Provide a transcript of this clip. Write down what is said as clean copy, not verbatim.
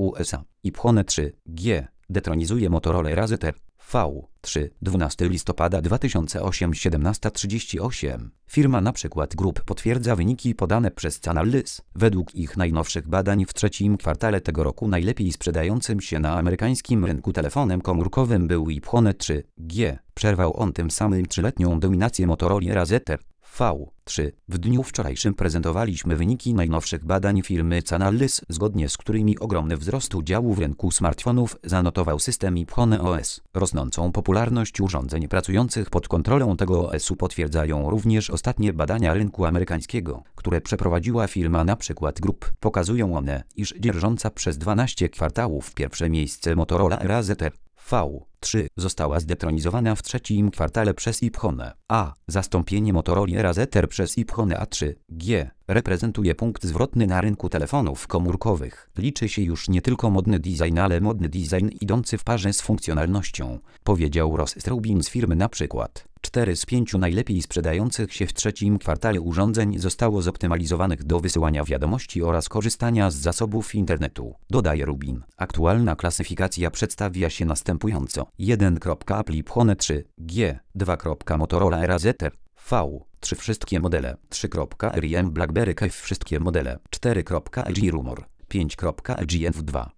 USA. iPhone 3G detronizuje Motorola Razr V3. 12 listopada 2008 17:38. Firma na przykład Group potwierdza wyniki podane przez Canalys. Według ich najnowszych badań w trzecim kwartale tego roku najlepiej sprzedającym się na amerykańskim rynku telefonem komórkowym był iPhone 3G. Przerwał on tym samym 3-letnią dominację Motorola Razr V3. W dniu wczorajszym prezentowaliśmy wyniki najnowszych badań firmy Canalys, zgodnie z którymi ogromny wzrost udziału w rynku smartfonów zanotował system iPhone OS. Rosnącą popularność urządzeń pracujących pod kontrolą tego OS-u potwierdzają również ostatnie badania rynku amerykańskiego, które przeprowadziła firma na przykład Group. Pokazują one, iż dzierżąca przez 12 kwartałów pierwsze miejsce Motorola Razr V3 została zdetronizowana w trzecim kwartale przez iPhone A. Zastąpienie Motorola Razr przez iPhone A3G reprezentuje punkt zwrotny na rynku telefonów komórkowych. Liczy się już nie tylko modny design, ale modny design idący w parze z funkcjonalnością, powiedział Ross Rubin z firmy na przykład. 4 z 5 najlepiej sprzedających się w trzecim kwartale urządzeń zostało zoptymalizowanych do wysyłania wiadomości oraz korzystania z zasobów internetu, dodaje Rubin. Aktualna klasyfikacja przedstawia się następująco: 1. Apple iPhone 3G, 2. Motorola Razr V3 wszystkie modele, 3. RIM BlackBerry Cave wszystkie modele, 4. LG Rumor, 5. LG F2.